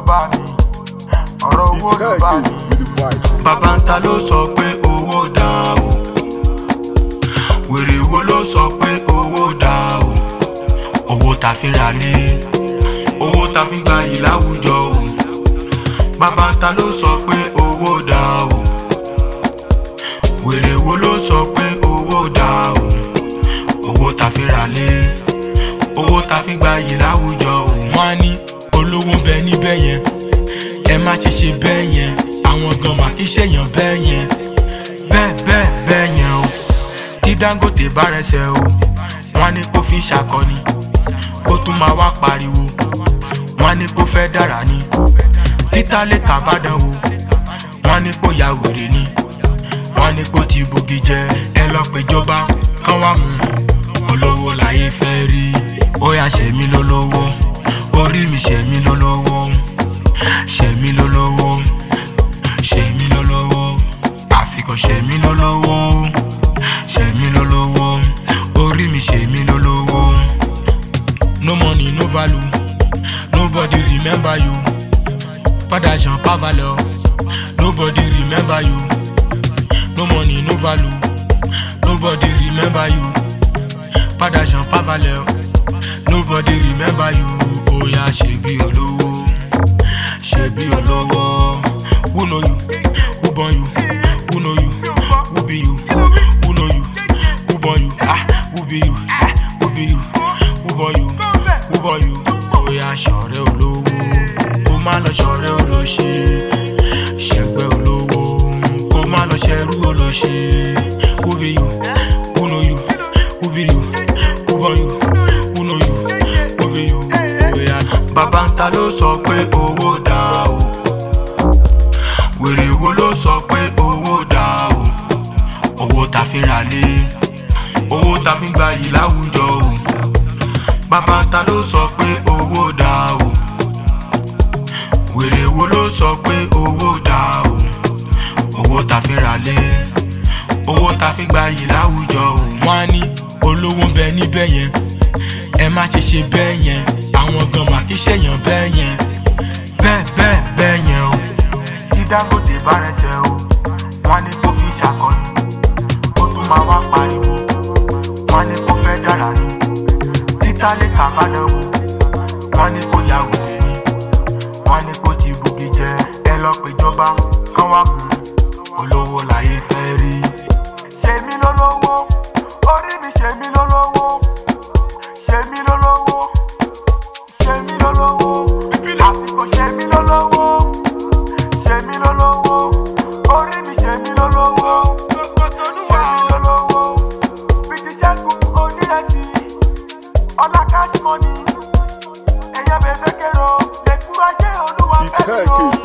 bá mi, ọ̀rọ̀ owó ló bá mi. Bàbá ń ta ló sọ pé owó dá o, wèrè wo ló sọ pé owó dá o. Owó ta fi ra lé, owó ta fi gba yìí láwùjọ o. Bàbá ń ta ló sọ pé owó dá o, wèrè wo ló sọ pé owó dá o. Owó ta fi ra lé, owó ta fi gba yìí láwùjọ o. Wọ́n á ní olówó ń bẹ níbẹ̀ yẹn, ẹ má ṣe ṣe bẹ́ẹ̀ yẹn. Àwọn gan mà kí ṣèyàn bẹ́ẹ̀ yẹn, bẹ́ẹ̀ yẹn o. Tí Dangote bá rẹsẹ̀ o, wọ́n á ní kó fi ṣàkọni, ó tún máa wá pariwo, wọ́n á ní kó fẹ́ dára ni. Títà lè kà bá dán o, wọ́n á ní kó ya wèrè ni, wọ́n á ní kó ti bugi jẹ. Ẹ lọ péjọba kán wá mú olówó láyé fẹ́ rí. Ó yá ṣe mí lólówó, orí mi ṣe mí lólówó, ṣe mí lólówó, ṣe mí lólówó, àfikún ṣe mí lólówó, ṣe mí lólówó, orí mi ṣe mí lólówó. No money, no value, nobody remember you. Padà Jean Pavaleur, nobody remember you. No money, no value, nobody remember you. Padà Jean Pavaleur, nobody remember you. Oh yeah, ṣe bí olówó, ṣe bí olówó. Who know you? Who born you? Who know you? Who be you? Who know you? Who born you? Who be you? Who be you? Who born you? Who born you? Oh yeah, ṣọ̀rẹ́ olówó, kó má lọ ṣọ̀rẹ́ olóṣì. Ṣẹgbẹ́ olówó, kó má lọ ṣẹrú olóṣì. Who be you? Who know you? Who be you? Who born you? Who know you? Who be you? Oh yeah. Bàbá ń ta ló sọ pé owó dá o, wèrè wo ló sọ pé owó dá o. Owó ta fi ra lé, owó ta fi gba yìí láwùjọ o. Bàbá ń ta ló sọ pé owó dá o, wèrè wo ló sọ pé owó dá o. Owó ta fi ra lé, owó ta fi gba yìí láwùjọ o. Wọ́n á ní olówó ń bẹ níbẹ̀ yẹn, ẹ má ṣe ṣe bẹ́ẹ̀ yẹn. Àwọn gan mà kí ṣèyàn bẹ́ẹ̀ yẹn, bẹ́ẹ̀ yẹn o. Tí Dangote bá rẹsẹ̀ o, wọ́n á ní kó fi ṣàkọni, ó tún máa wá pariwo, wọ́n á ní kó fẹ́ dára ni. Títà lè kà bá dán o, wọ́n á ní kó ya wèrè ni, wọ́n á ní kó ti bugi jẹ. Ẹ lọ péjọba kán wá mú olówó láyé fẹ́ rí. Ṣe mí lólówó, orí mi ṣe mí lólówó, ṣe mí lólówó, ṣe mí lólówó, àsìkò ṣe mí lólówó, ṣe mí lólówó, orí mi ṣe mí lólówó, ṣe mí lólówó. Bìtì Ṣẹ́gun Onírètí, ọlá cash money, ẹ̀yẹ́ bẹ̀ẹ́ fẹ́ kẹ́rọ, lè kúrò ajé olúwa fẹ́ kẹ́rọ.